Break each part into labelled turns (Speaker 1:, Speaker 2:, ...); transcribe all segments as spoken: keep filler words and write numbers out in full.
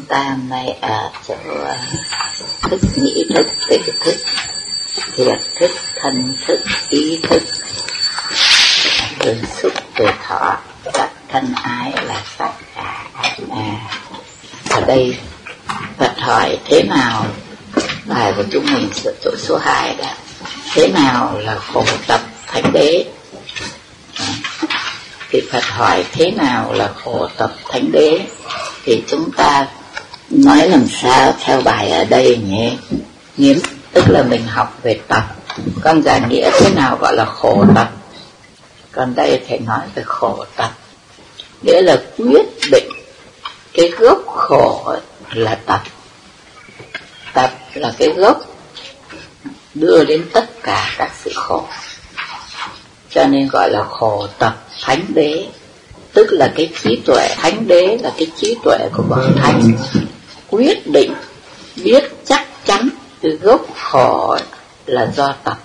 Speaker 1: ta hôm nay ở chỗ thức nhĩ thức, tị thức, thiệt thức, thân thức, ý thức, từ xúc, từ thọ, sắc thân ái là sắc cả. À, ở đây Phật hỏi thế nào, bài của chúng mình chỗ số hai đó, thế nào là khổ tập thánh đế? À, thì Phật hỏi thế nào là khổ tập thánh đế, thì chúng ta nói làm sao theo bài ở đây nhé. Nghiêm tức là mình học về tập, còn giải nghĩa thế nào gọi là khổ tập. Còn đây thầy nói về khổ tập, nghĩa là quyết định cái gốc khổ là tập. Tập là cái gốc đưa đến tất cả các sự khổ, cho nên gọi là khổ tập thánh đế. Tức là cái trí tuệ, thánh đế là cái trí tuệ của bậc thánh, quyết định biết chắc chắn cái gốc khổ là do tập.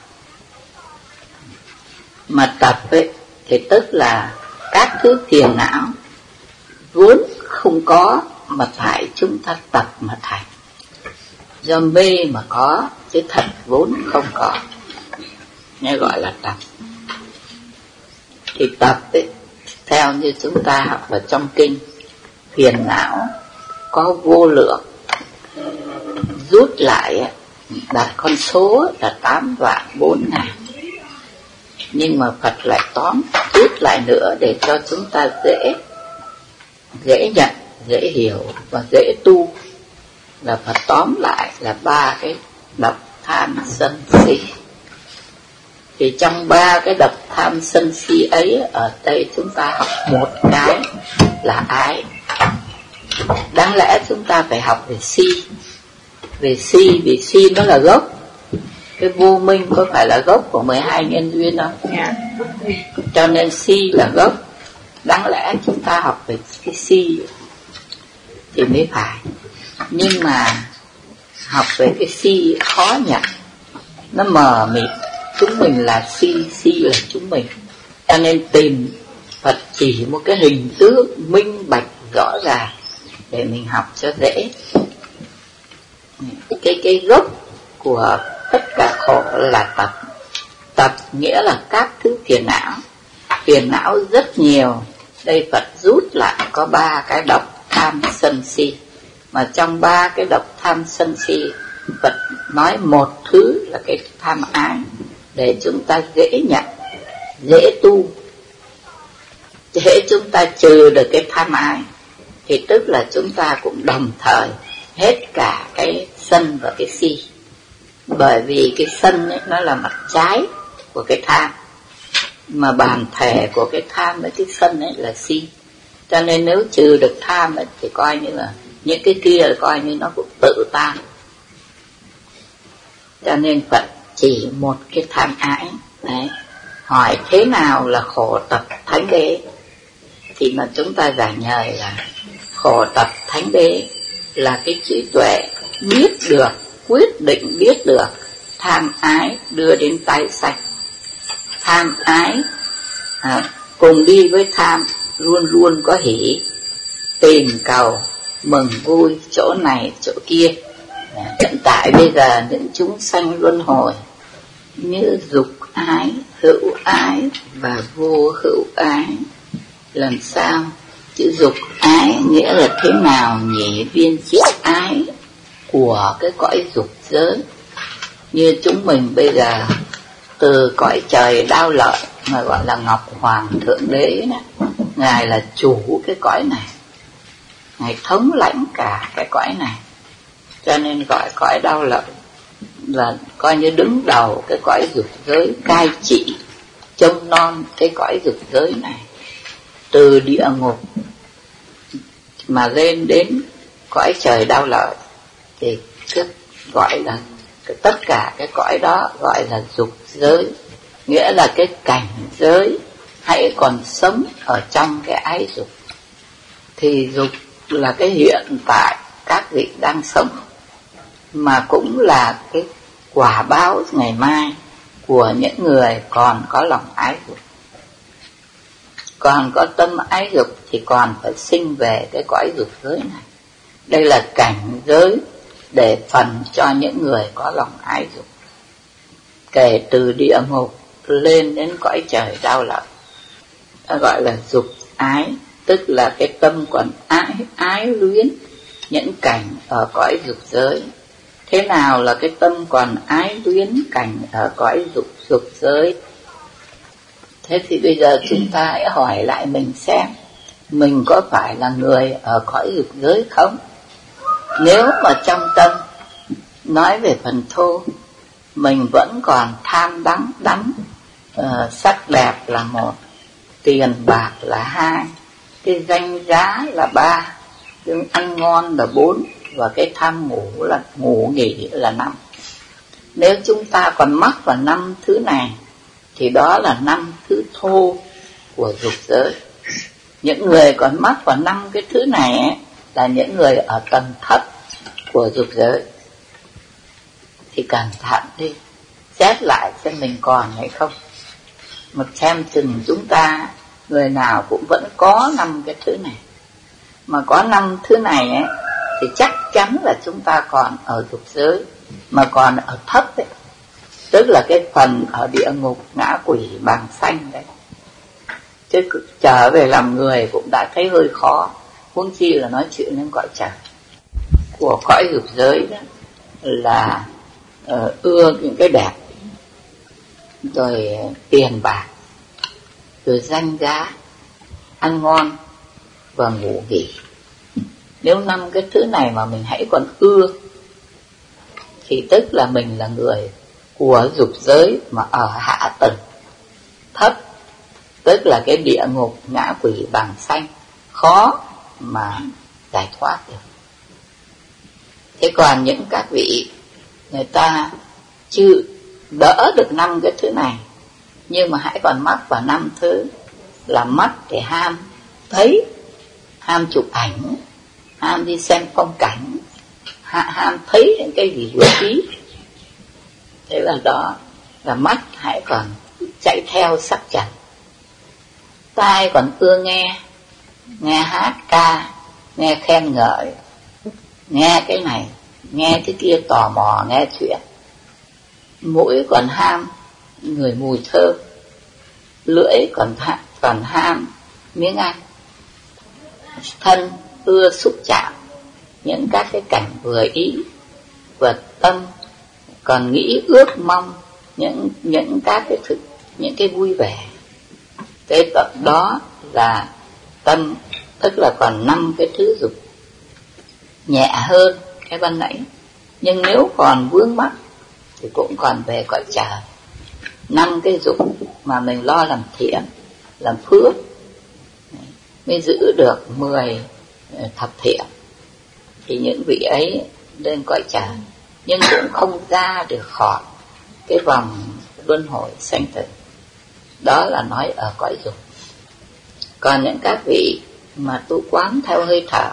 Speaker 1: Mà tập ấy thì tức là các thứ phiền não vốn không có mà phải chúng ta tập mà thành, do mê mà có chứ thật vốn không có, nên gọi là tập. Thì tập ấy, theo như chúng ta học ở trong kinh, phiền não có vô lượng, rút lại đặt con số là tám vạn bốn ngàn. Nhưng mà Phật lại tóm rút lại nữa để cho chúng ta dễ dễ nhận, dễ hiểu và dễ tu. Là Phật tóm lại là ba cái độc tham sân si. Thì trong ba cái độc tham sân si ấy, ở đây chúng ta học một cái là ái. Đáng lẽ chúng ta phải học về si. Về si, vì si nó là gốc. Cái vô minh có phải là gốc của mười hai nhân duyên không? Yeah. Cho nên si là gốc. Đáng lẽ chúng ta học về cái si thì mới phải. Nhưng mà học về cái si khó nhận, nó mờ mịt. Chúng mình là si, si là chúng mình. Cho nên tìm Phật chỉ một cái hình tướng minh bạch rõ ràng để mình học cho dễ. Cái cái gốc của tất cả khổ là tập. Tập nghĩa là các thứ phiền não. Phiền não rất nhiều. Đây Phật rút lại có ba cái độc tham sân si. Mà trong ba cái độc tham sân si, Phật nói một thứ là cái tham ái, để chúng ta dễ nhận, dễ tu. Để chúng ta trừ được cái tham ái thì tức là chúng ta cũng đồng thời hết cả cái sân và cái si. Bởi vì cái sân ấy, nó là mặt trái của cái tham, mà bản thể của cái tham với cái sân ấy là si. Cho nên nếu trừ được tham ấy, thì coi như là những cái kia là coi như nó cũng tự tan. Cho nên Phật chỉ một cái tham ái. Đấy. Hỏi thế nào là khổ tập thánh đế, thì mà chúng ta giải nhời là khổ tập thánh đế là cái trí tuệ biết được, quyết định biết được tham ái đưa đến tái sanh. Tham ái à, cùng đi với tham luôn luôn có hỷ, tìm cầu, mừng vui chỗ này chỗ kia. Hiện tại bây giờ những chúng sanh luân hồi như dục ái, hữu ái và vô hữu ái. Làm sao? Chữ dục ái nghĩa là thế nào nhỉ? Viên chiếc ái của cái cõi dục giới. Như chúng mình bây giờ từ cõi trời đao lợi mà gọi là Ngọc Hoàng Thượng Đế này, Ngài là chủ cái cõi này, Ngài thống lãnh cả cái cõi này, cho nên gọi cõi đao lợi là coi như đứng đầu cái cõi dục giới, cai trị trông non cái cõi dục giới này, từ địa ngục mà lên đến cõi trời đao lợi. Thì cứ gọi là tất cả cái cõi đó gọi là dục giới, nghĩa là cái cảnh giới hãy còn sống ở trong cái ái dục. Thì dục là cái hiện tại các vị đang sống, mà cũng là cái quả báo ngày mai của những người còn có lòng ái dục. Còn có tâm ái dục thì còn phải sinh về cái cõi dục giới này. Đây là cảnh giới để phần cho những người có lòng ái dục. Kể từ địa ngục lên đến cõi trời đau lòng, ta gọi là dục ái, tức là cái tâm còn ái ái luyến những cảnh ở cõi dục giới. Thế nào là cái tâm còn ái luyến cảnh ở cõi dục dục giới? Thế thì bây giờ chúng ta hãy hỏi lại mình xem, mình có phải là người ở cõi dục giới không? Nếu mà trong tâm nói về phần thô, mình vẫn còn tham đắm đắm, uh, sắc đẹp là một, tiền bạc là hai, cái danh giá là ba, cái ăn ngon là bốn, và cái tham ngủ là ngủ nghỉ là năm. Nếu chúng ta còn mắc vào năm thứ này thì đó là năm thứ thô của dục giới. Những người còn mắc vào năm cái thứ này ấy, là những người ở tầng thấp của dục giới. Thì cẩn thận đi, xét lại xem mình còn hay không. Mà xem chừng chúng ta người nào cũng vẫn có năm cái thứ này. Mà có năm thứ này ấy, thì chắc chắn là chúng ta còn ở dục giới, mà còn ở thấp ấy. Tức là cái phần ở địa ngục, ngã quỷ, bàng xanh đấy. Chứ trở về làm người cũng đã thấy hơi khó, huống chi là nói chuyện đến cõi trời. Của cõi dục giới đó là uh, ưa những cái đẹp, rồi tiền bạc, rồi danh giá, ăn ngon và ngủ nghỉ. Nếu năm cái thứ này mà mình hãy còn ưa thì tức là mình là người của dục giới mà ở hạ tầng thấp, tức là cái địa ngục, ngã quỷ, bàng xanh, khó mà giải thoát được. Thế còn những các vị người ta chưa đỡ được năm cái thứ này, nhưng mà hãy còn mắc vào năm thứ là mắt để ham thấy, ham chụp ảnh, ham đi xem phong cảnh, ham thấy những cái gì vừa ý. Thế là đó là mắt hãy còn chạy theo sắc trần, tai còn ưa nghe, nghe hát ca, nghe khen ngợi, nghe cái này, nghe cái kia, tò mò nghe chuyện. Mũi còn ham người mùi thơm, lưỡi còn ham, còn ham miếng ăn, thân ưa xúc chạm những các cái cảnh vừa ý, và tâm còn nghĩ ước mong những những các cái thực, những cái vui vẻ. Cái đó là tâm, tức là còn năm cái thứ dục nhẹ hơn cái ban nãy. Nhưng nếu còn vướng mắc thì cũng còn về cõi trời. Năm cái dục mà mình lo làm thiện, làm phước mới giữ được mười thập thiện, thì những vị ấy lên cõi trời, nhưng cũng không ra được khỏi cái vòng luân hồi sanh tử. Đó là nói ở cõi dục. Còn những các vị mà tu quán theo hơi thở,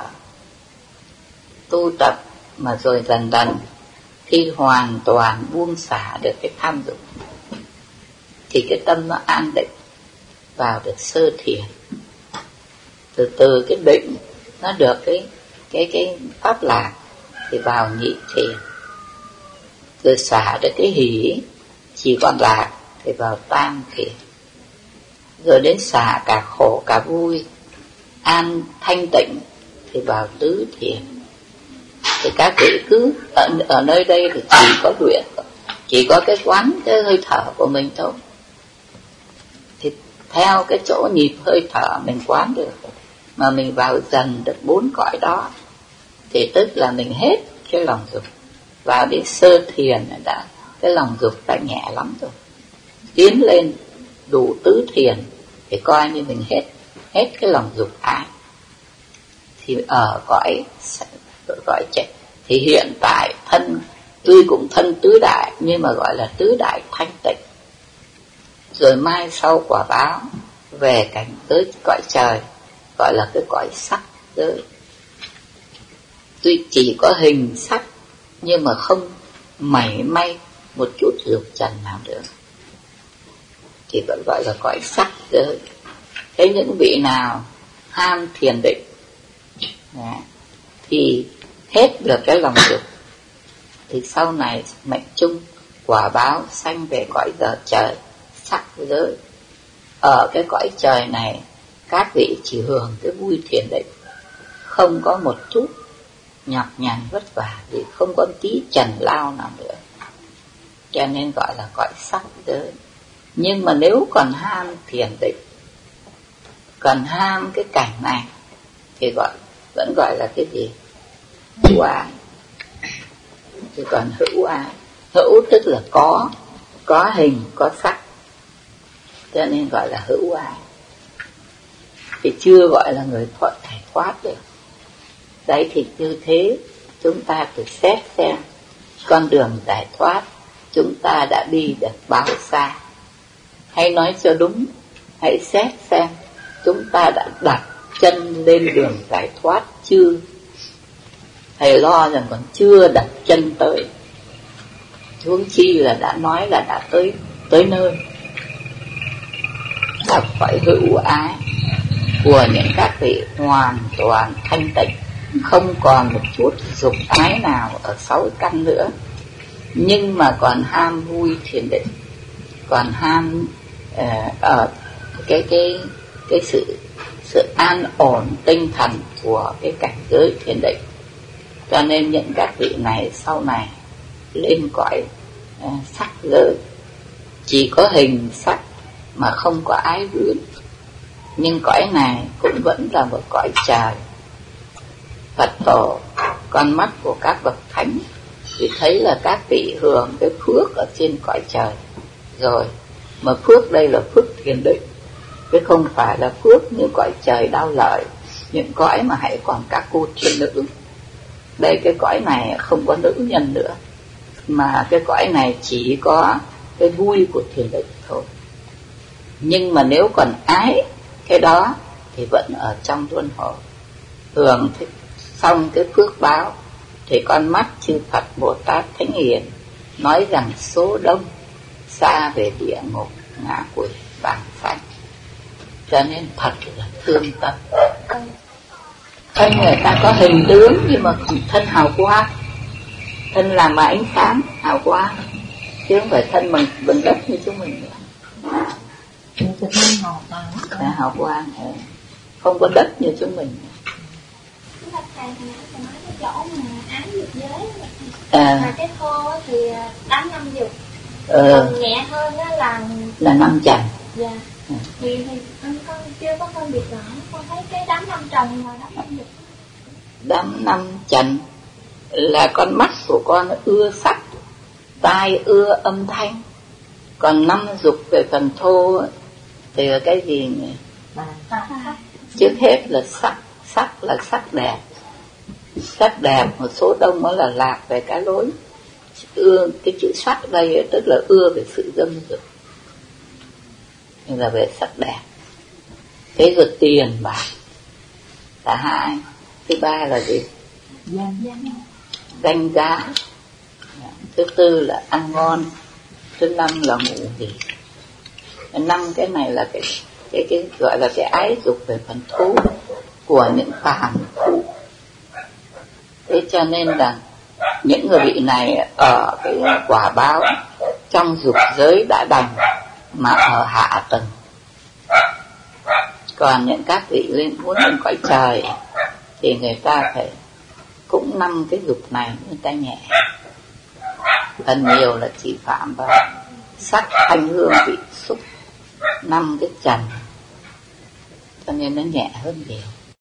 Speaker 1: tu tập mà rồi dần dần khi hoàn toàn buông xả được cái tham dục, thì cái tâm nó an định, vào được sơ thiền. Từ từ cái định nó được cái cái cái pháp lạc thì vào nhị thiền, rồi xả được cái hỷ chỉ còn lạc thì vào tam thiền, rồi đến xả cả khổ cả vui, an thanh tịnh thì vào tứ thiền. Thì các vị cứ ở, ở nơi đây thì chỉ có luyện, chỉ có cái quán cái hơi thở của mình thôi. Thì theo cái chỗ nhịp hơi thở mình quán được, mà mình vào dần được bốn cõi đó, thì tức là mình hết cái lòng dục. Vào đến sơ thiền đã, cái lòng dục đã nhẹ lắm rồi. Tiến lên đủ tứ thiền thì coi như mình hết hết cái lòng dục ái. Thì ở cõi cõi chết thì hiện tại thân tuy cũng thân tứ đại, nhưng mà gọi là tứ đại thanh tịnh. Rồi mai sau quả báo về cảnh tới cõi trời, gọi là cái cõi sắc giới. Tuy chỉ có hình sắc, nhưng mà không mảy may một chút dục trần nào được, thì vẫn gọi là cõi sắc giới. Thế những vị nào ham thiền định thì hết được cái lòng dục, thì sau này mệnh chung quả báo sanh về cõi giờ trời sắc giới. Ở cái cõi trời này các vị chỉ hưởng cái vui thiền định, không có một chút nhọc nhằn vất vả gì, không có tí trần lao nào nữa, cho nên gọi là cõi sắc giới. Nhưng mà nếu còn ham thiền định, còn ham cái cảnh này thì gọi vẫn gọi là cái gì? Hữu ái. Thì còn hữu ái, hữu tức là có, có hình, có sắc, cho nên gọi là hữu ái. Thì chưa gọi là người thoát giải thoát được. Đấy, thì như thế chúng ta phải xét xem con đường giải thoát chúng ta đã đi được bao xa. Hay nói cho đúng, hãy xét xem chúng ta đã đặt chân lên đường giải thoát chưa. Thầy lo rằng còn chưa đặt chân tới, huống chi là đã nói là đã tới tới nơi. Là phải hữu ái của những các vị hoàn toàn thanh tịnh, không còn một chút dục ái nào ở sáu căn nữa, nhưng mà còn ham vui thiền định, còn ham uh, ở cái cái cái sự sự an ổn tinh thần của cái cảnh giới thiền định. Cho nên những các vị này sau này lên cõi uh, sắc giới, chỉ có hình sắc mà không có ái vướng. Nhưng cõi này cũng vẫn là một cõi trời. Phật tổ, con mắt của các bậc thánh thì thấy là các vị hưởng cái phước ở trên cõi trời rồi. Mà phước đây là phước thiền định, chứ không phải là phước như cõi trời đau lợi, những cõi mà hãy còn các cô thiên nữ. Đây cái cõi này không có nữ nhân nữa, mà cái cõi này chỉ có cái vui của thiền định thôi. Nhưng mà nếu còn ái cái đó thì vẫn ở trong luân hồi. Hưởng xong cái phước báo thì con mắt chư Phật Bồ Tát Thánh Hiền nói rằng số đông xa về địa ngục ngạ quỷ bảng phanh. Cho nên thật là thương tâm. Thân người ta có hình tướng nhưng mà thân hào quang, thân làm mà ánh sáng hào quang, chứ không phải thân bằng, bằng đất như chúng mình nữa. Là hào quang, không có đất như chúng mình.
Speaker 2: Chỗ mà ái dục giới
Speaker 1: à.
Speaker 2: Mà cái thô thì tám năm dục,
Speaker 1: ừ.
Speaker 2: Còn nhẹ hơn đó là
Speaker 1: là năm trần.
Speaker 2: Dạ. ừ. Thì thì con chưa có phân biệt rõ. Con thấy cái đám năm trần và đám năm dục.
Speaker 1: Đám năm trần là con mắt của con ưa sắc, tai ưa âm thanh. Còn năm dục về phần thô thì là cái gì nhỉ? À. Trước hết là sắc. Sắc là sắc đẹp. Sắc đẹp, một số đông đó là lạc về cái lối ưa. Cái chữ sắc đây tức là ưa về sự dâm dục, như là về sắc đẹp. Thế rồi tiền bạc là hai. Thứ ba là gì? Danh giá. Thứ tư là ăn ngon. Thứ năm là ngủ nghỉ. Năm cái này là cái, cái, cái gọi là cái ái dục về phần thú của những phàm phu. Thế cho nên là những người vị này ở cái quả báo trong dục giới đã đành mà ở hạ tầng. Còn những các vị lên muốn lên cõi trời thì người ta phải cũng năm cái dục này người ta nhẹ. Phần nhiều là chỉ phạm vào sắc thanh hương vị xúc, năm cái trần, cho nên nó nhẹ hơn nhiều.